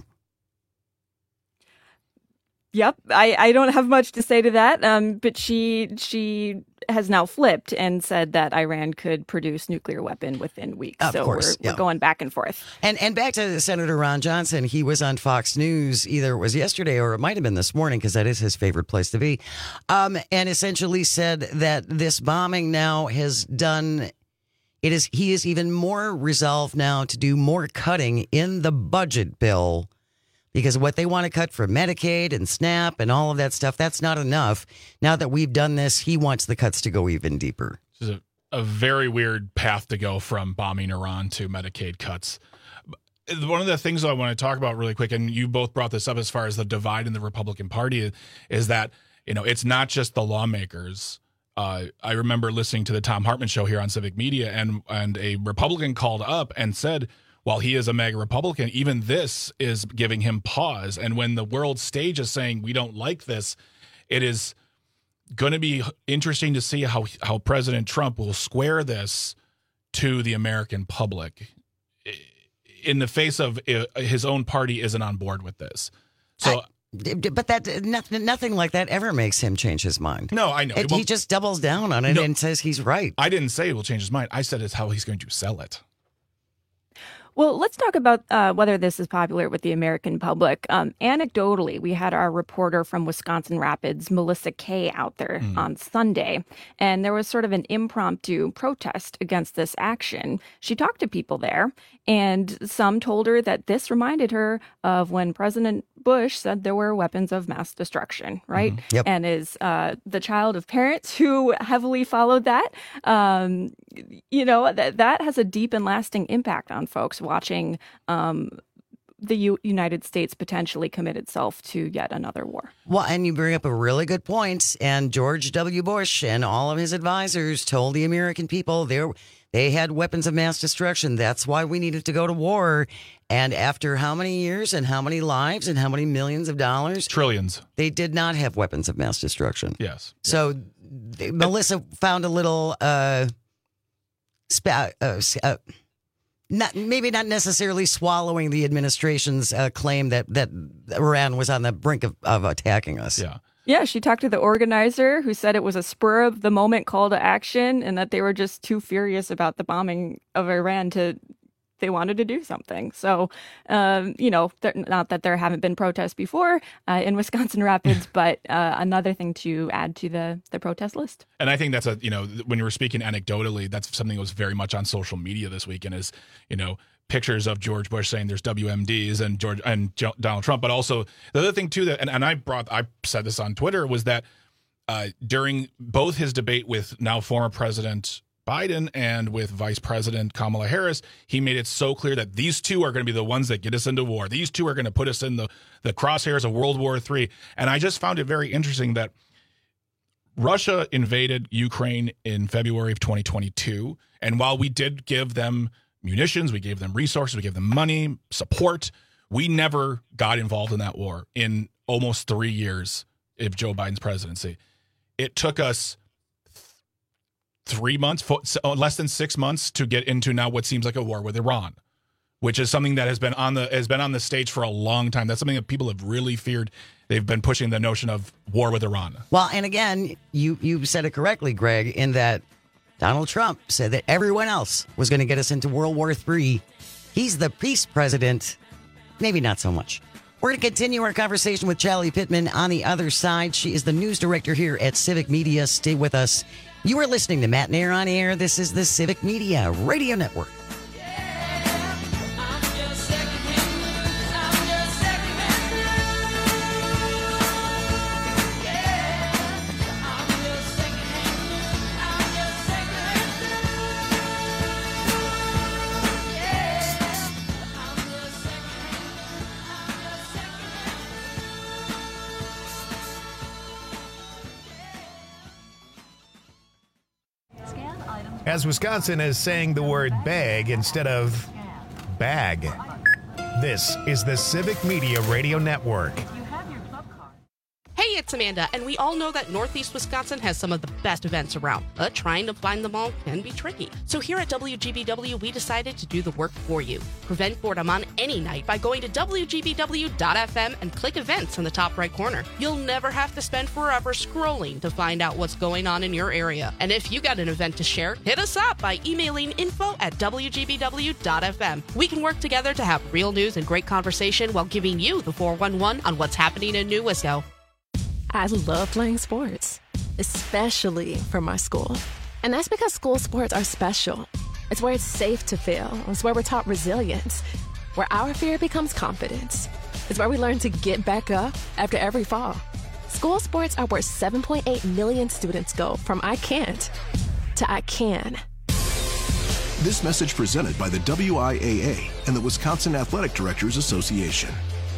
Yep, I don't have much to say to that, but she has now flipped and said that Iran could produce nuclear weapon within weeks. Of course, we're going back and forth. And back to Senator Ron Johnson, he was on Fox News, either it was yesterday or it might have been this morning, because that is his favorite place to be, and essentially said that this bombing now has done he is even more resolved now to do more cutting in the budget bill, because what they want to cut for Medicaid and SNAP and all of that stuff, that's not enough. Now that we've done this, he wants the cuts to go even deeper. This is a very weird path to go from bombing Iran to Medicaid cuts. One of the things I want to talk about really quick, and you both brought this up as far as the divide in the Republican Party, is that, it's not just the lawmakers. I remember listening to the Thom Hartmann show here on Civic Media, and a Republican called up and said, while he is a MAGA Republican, even this is giving him pause. And when the world stage is saying we don't like this, it is going to be interesting to see how President Trump will square this to the American public in the face of his own party isn't on board with this. So. But nothing like that ever makes him change his mind. No, I know. He just doubles down on it and says he's right. I didn't say it will change his mind. I said it's how he's going to sell it. Well, let's talk about whether this is popular with the American public. Anecdotally, we had our reporter from Wisconsin Rapids, Melissa Kay, out there on Sunday, and there was sort of an impromptu protest against this action. She talked to people there, and some told her that this reminded her of when President Bush said there were weapons of mass destruction, right? Yep. And is the child of parents who heavily followed that. That has a deep and lasting impact on folks watching the United States potentially commit itself to yet another war. Well, and you bring up a really good point. And George W. Bush and all of his advisors told the American people they had weapons of mass destruction. That's why we needed to go to war. And after how many years and how many lives and how many millions of dollars? Trillions. They did not have weapons of mass destruction. Yes. So Melissa found a little... maybe not necessarily swallowing the administration's claim that Iran was on the brink of attacking us. Yeah. Yeah, she talked to the organizer who said it was a spur of the moment call to action and that they were just too furious about the bombing of Iran they wanted to do something. So, not that there haven't been protests before in Wisconsin Rapids, but another thing to add to the protest list. And I think that's when you were speaking anecdotally, that's something that was very much on social media this weekend is, pictures of George Bush saying there's WMDs and Donald Trump. But also the other thing too that, and I said this on Twitter, was that during both his debate with now former President Biden and with Vice President Kamala Harris, he made it so clear that these two are going to be the ones that get us into war. These two are going to put us in the crosshairs of World War III. And I just found it very interesting that Russia invaded Ukraine in February of 2022. And while we did give them munitions, we gave them resources, we gave them money, support, we never got involved in that war in almost 3 years of Joe Biden's presidency. It took us 3 months, less than 6 months to get into now what seems like a war with Iran, which is something that has been on the stage for a long time. That's something that people have really feared. They've been pushing the notion of war with Iran. Well, and again, you said it correctly, Greg, in that Donald Trump said that everyone else was going to get us into World War III. He's the peace president. Maybe not so much. We're going to continue our conversation with Chali Pittman on the other side. She is the news director here at Civic Media. Stay with us. You are listening to Matt and Air on Air. This is the Civic Media Radio Network. As Wisconsin is saying the word bag instead of bag. This is the Civic Media Radio Network. Hey, it's Amanda, and we all know that Northeast Wisconsin has some of the best events around, but trying to find them all can be tricky. So here at WGBW, we decided to do the work for you. Prevent boredom on any night by going to WGBW.FM and click events in the top right corner. You'll never have to spend forever scrolling to find out what's going on in your area. And if you got an event to share, hit us up by emailing info@WGBW.FM. We can work together to have real news and great conversation while giving you the 411 on what's happening in New Wisco. I love playing sports, especially for my school. And that's because school sports are special. It's where it's safe to fail. It's where we're taught resilience, where our fear becomes confidence. It's where we learn to get back up after every fall. School sports are where 7.8 million students go from I can't to I can. This message presented by the WIAA and the Wisconsin Athletic Directors Association.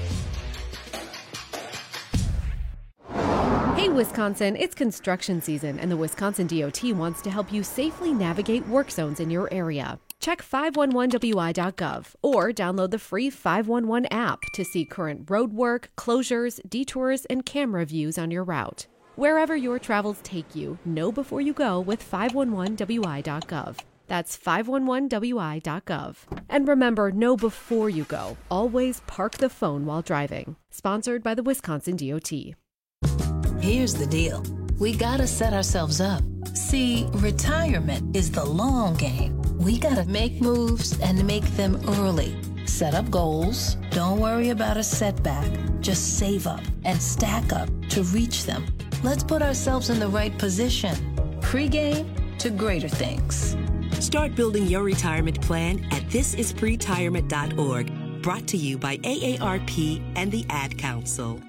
Hey Wisconsin, it's construction season and the Wisconsin DOT wants to help you safely navigate work zones in your area. Check 511wi.gov or download the free 511 app to see current road work, closures, detours, and camera views on your route. Wherever your travels take you, know before you go with 511wi.gov. That's 511wi.gov. And remember, know before you go. Always park the phone while driving. Sponsored by the Wisconsin DOT. Here's the deal. We gotta set ourselves up. See, retirement is the long game. We gotta make moves and make them early. Set up goals. Don't worry about a setback. Just save up and stack up to reach them. Let's put ourselves in the right position. Pre-game to greater things. Start building your retirement plan at thisispretirement.org. Brought to you by AARP and the Ad Council.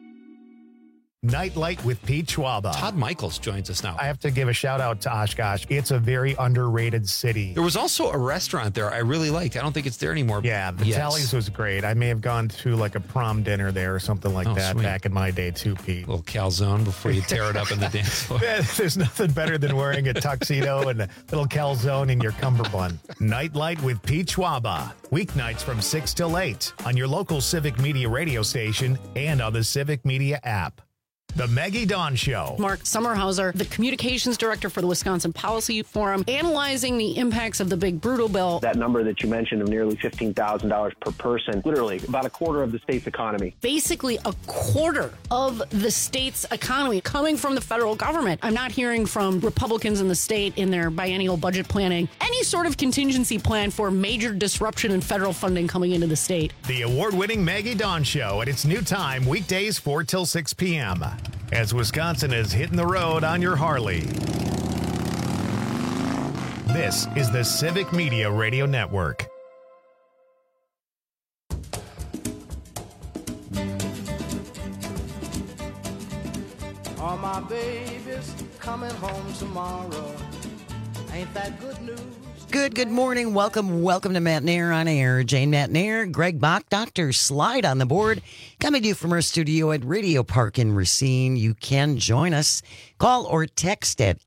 Nightlight with Pete Schwaba. Todd Michaels joins us now. I have to give a shout out to Oshkosh. It's a very underrated city. There was also a restaurant there I really liked. I don't think it's there anymore. Yeah, the Tallies was great. I may have gone to like a prom dinner there or something like that back in my day too, Pete. A little calzone before you tear it up in the dance floor. There's nothing better than wearing a tuxedo and a little calzone in your cummerbund. Nightlight with Pete Schwaba. Weeknights from 6 till 8 on your local Civic Media radio station and on the Civic Media app. The Maggie Dawn Show. Mark Sommerhauser, the communications director for the Wisconsin Policy Forum, analyzing the impacts of the big brutal bill. That number that you mentioned of nearly $15,000 per person, literally about a quarter of the state's economy. Basically a quarter of the state's economy coming from the federal government. I'm not hearing from Republicans in the state in their biennial budget planning any sort of contingency plan for major disruption in federal funding coming into the state. The award-winning Maggie Dawn Show at its new time, weekdays 4 till 6 p.m. As Wisconsin is hitting the road on your Harley. This is the Civic Media Radio Network. All my babies coming home tomorrow. Ain't that good news? Good morning. Welcome to Matt Nair on Air. Jane Matt Nair, Greg Bach, Dr. Slide on the board. Coming to you from our studio at Radio Park in Racine. You can join us. Call or text at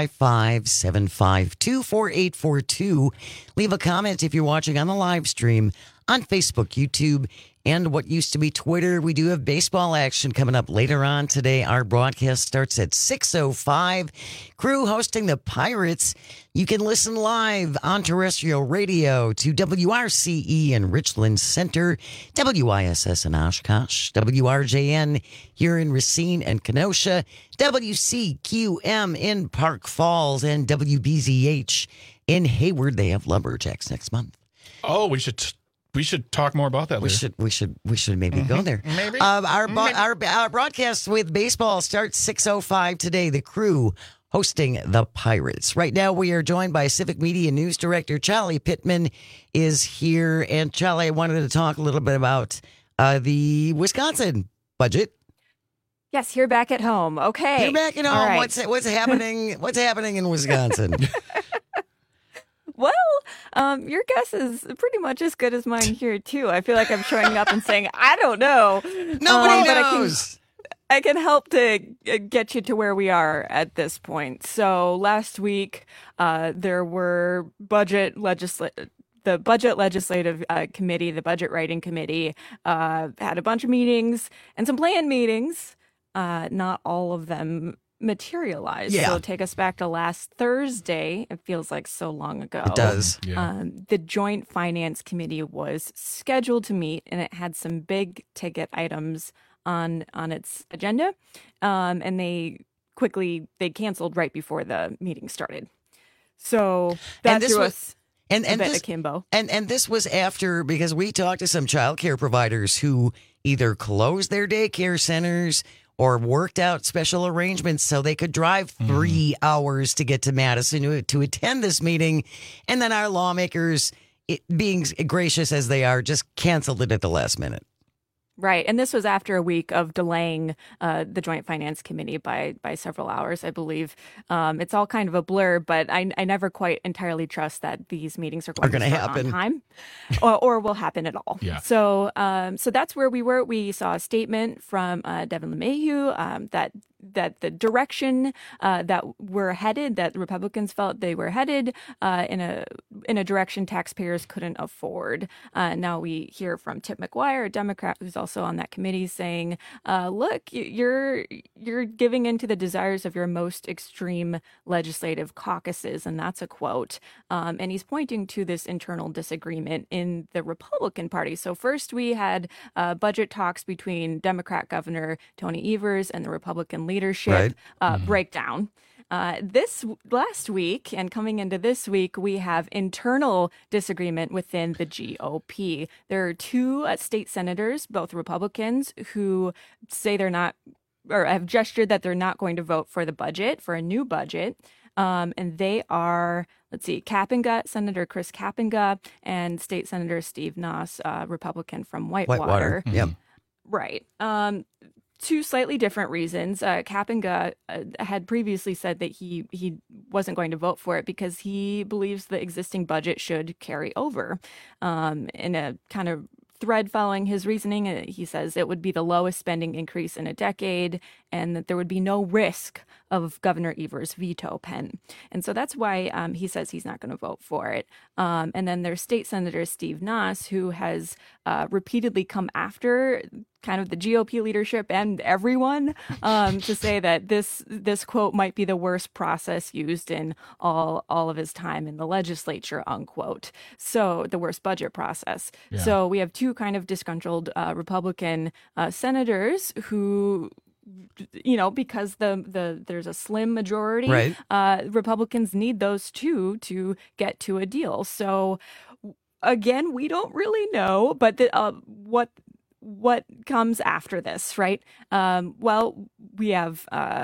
855-752-4842. Leave a comment if you're watching on the live stream on Facebook, YouTube, and what used to be Twitter. We do have baseball action coming up later on today. Our broadcast starts at 6:05. Crew hosting the Pirates. You can listen live on terrestrial radio to WRCE in Richland Center, WISS in Oshkosh, WRJN here in Racine and Kenosha, WCQM in Park Falls, and WBZH in Hayward. They have Lumberjacks next month. Oh, we should talk more about that later. We should maybe go there. Maybe. Our broadcast with baseball starts 6:05 today. The Crew hosting the Pirates. Right now we are joined by Civic Media News Director Charlie Pittman is here. And Charlie, I wanted to talk a little bit about the Wisconsin budget. Yes, you're back at home. Okay. You're back at home. Right. What's happening? What's happening in Wisconsin? Well, your guess is pretty much as good as mine here, too. I feel like I'm showing up and saying, I don't know. Nobody knows. I can help to get you to where we are at this point. So last week, there were the Budget Legislative Committee, the Budget Writing Committee, had a bunch of meetings and some planned meetings. Not all of them materialized. Yeah. So it'll take us back to last Thursday. It feels like so long ago. It does. Yeah. The Joint Finance Committee was scheduled to meet, and it had some big ticket items on its agenda. And they canceled right before the meeting started. So that threw us a bit akimbo. And this was after, because we talked to some child care providers who either closed their daycare centers or worked out special arrangements so they could drive 3 hours to get to Madison to attend this meeting. And then our lawmakers, being gracious as they are, just canceled it at the last minute. Right. And this was after a week of delaying the Joint Finance Committee by several hours, I believe. It's all kind of a blur, but I never quite entirely trust that these meetings are going to happen on time or will happen at all. Yeah. So that's where we were. We saw a statement from Devin LeMahieu that the direction that we're headed, that the Republicans felt they were headed in a direction taxpayers couldn't afford. Now we hear from Tip McGuire, a Democrat who's also on that committee, saying, look, you're giving into the desires of your most extreme legislative caucuses. And that's a quote. And he's pointing to this internal disagreement in the Republican Party. So first we had budget talks between Democrat Governor Tony Evers and the Republican leadership breakdown. This last week and coming into this week, we have internal disagreement within the GOP. There are two state senators, both Republicans, who say they're not, or have gestured that they're not going to vote for the budget, for a new budget. And they are, Kapenga, Senator Chris Kapenga, and State Senator Steve Noss, Republican from Whitewater. Yep. Right. Two slightly different reasons. Kapenga had previously said that he wasn't going to vote for it because he believes the existing budget should carry over. In a kind of thread following his reasoning, he says it would be the lowest spending increase in a decade and that there would be no risk of Governor Evers' veto pen. And so that's why he says he's not going to vote for it. And then there's State Senator Steve Noss, who has repeatedly come after kind of the GOP leadership and everyone to say that this quote might be the worst process used in all of his time in the legislature, unquote. So the worst budget process. Yeah. So we have two kind of disgruntled Republican senators who, because there's a slim majority, Republicans need those two to get to a deal. So again, we don't really know, but what comes after this, right? Well, we have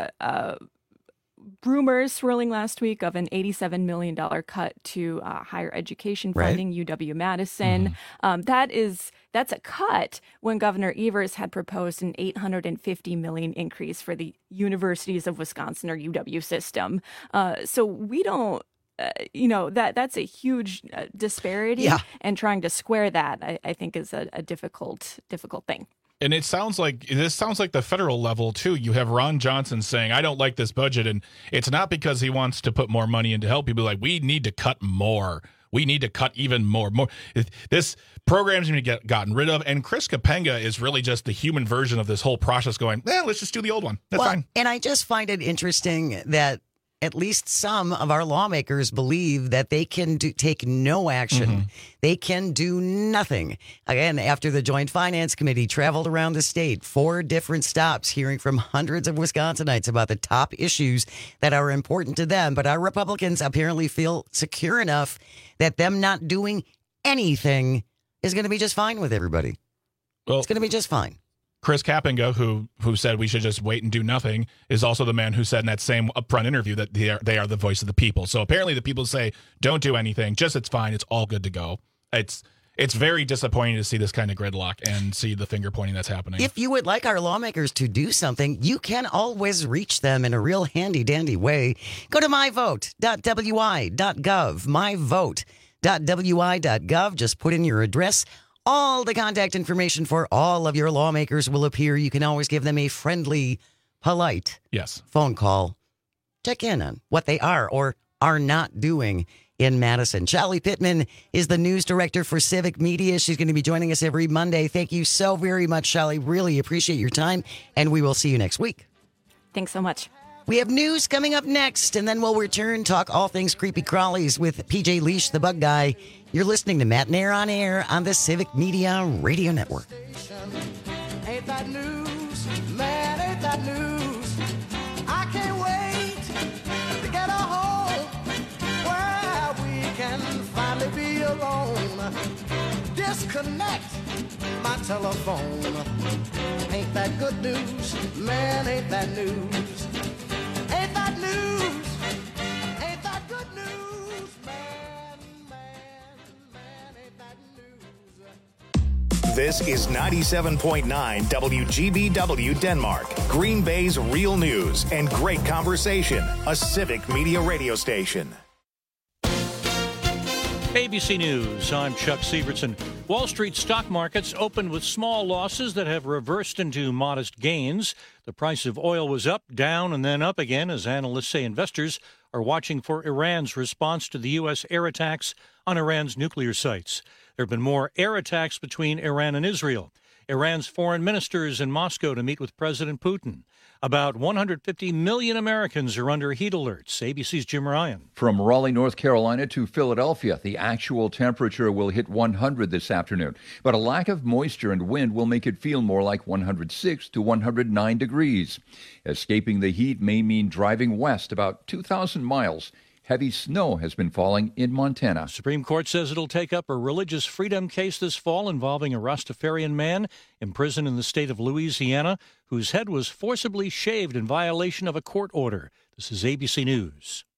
rumors swirling last week of an $87 million cut to higher education funding, UW-Madison. That's a cut when Governor Evers had proposed an $850 million increase for the Universities of Wisconsin or UW system. So we don't, that's a huge disparity, and trying to square that, I think, is a difficult thing. And this sounds like the federal level too. You have Ron Johnson saying, I don't like this budget. And it's not because he wants to put more money into help people. Like, we need to cut more. We need to cut even more. This program's going to get gotten rid of. And Chris Kapenga is really just the human version of this whole process going, let's just do the old one. That's fine. And I just find it interesting that at least some of our lawmakers believe that they can take no action. Mm-hmm. They can do nothing. Again, after the Joint Finance Committee traveled around the state, 4 different stops, hearing from hundreds of Wisconsinites about the top issues that are important to them. But our Republicans apparently feel secure enough that them not doing anything is going to be just fine with everybody. Well, it's going to be just fine. Chris Kapenga, who said we should just wait and do nothing, is also the man who said in that same upfront interview that they are the voice of the people. So apparently the people say, don't do anything, just it's fine, it's all good to go. It's very disappointing to see this kind of gridlock and see the finger pointing that's happening. If you would like our lawmakers to do something, you can always reach them in a real handy-dandy way. Go to myvote.wi.gov, myvote.wi.gov. Just put in your address. All the contact information for all of your lawmakers will appear. You can always give them a friendly, polite phone call. Check in on what they are or are not doing in Madison. Charlie Pittman is the news director for Civic Media. She's going to be joining us every Monday. Thank you so very much, Charlie. Really appreciate your time, and we will see you next week. Thanks so much. We have news coming up next, and then we'll return, talk all things creepy crawlies with PJ Leash, the bug guy. You're listening to Matt Nair on Air on the Civic Media Radio Network. Ain't that news? Man, ain't that news? I can't wait to get a home where we can finally be alone. Disconnect my telephone. Ain't that good? good news? Man, ain't that news? Ain't that news? Ain't that good news? Man, ain't that news? This is 97.9 WGBW Denmark, Green Bay's real news and great conversation, a civic media radio station. ABC News, I'm Chuck Sievertson. Wall Street stock markets opened with small losses that have reversed into modest gains. The price of oil was up, down, and then up again as analysts say investors are watching for Iran's response to the U.S. air attacks on Iran's nuclear sites. There have been more air attacks between Iran and Israel. Iran's foreign minister is in Moscow to meet with President Putin. About 150 million Americans are under heat alerts. ABC's Jim Ryan. From Raleigh, North Carolina to Philadelphia, the actual temperature will hit 100 this afternoon. But a lack of moisture and wind will make it feel more like 106 to 109 degrees. Escaping the heat may mean driving west about 2,000 miles. Heavy snow has been falling in Montana. Supreme Court says it'll take up a religious freedom case this fall involving a Rastafarian man imprisoned in the state of Louisiana whose head was forcibly shaved in violation of a court order. This is ABC News.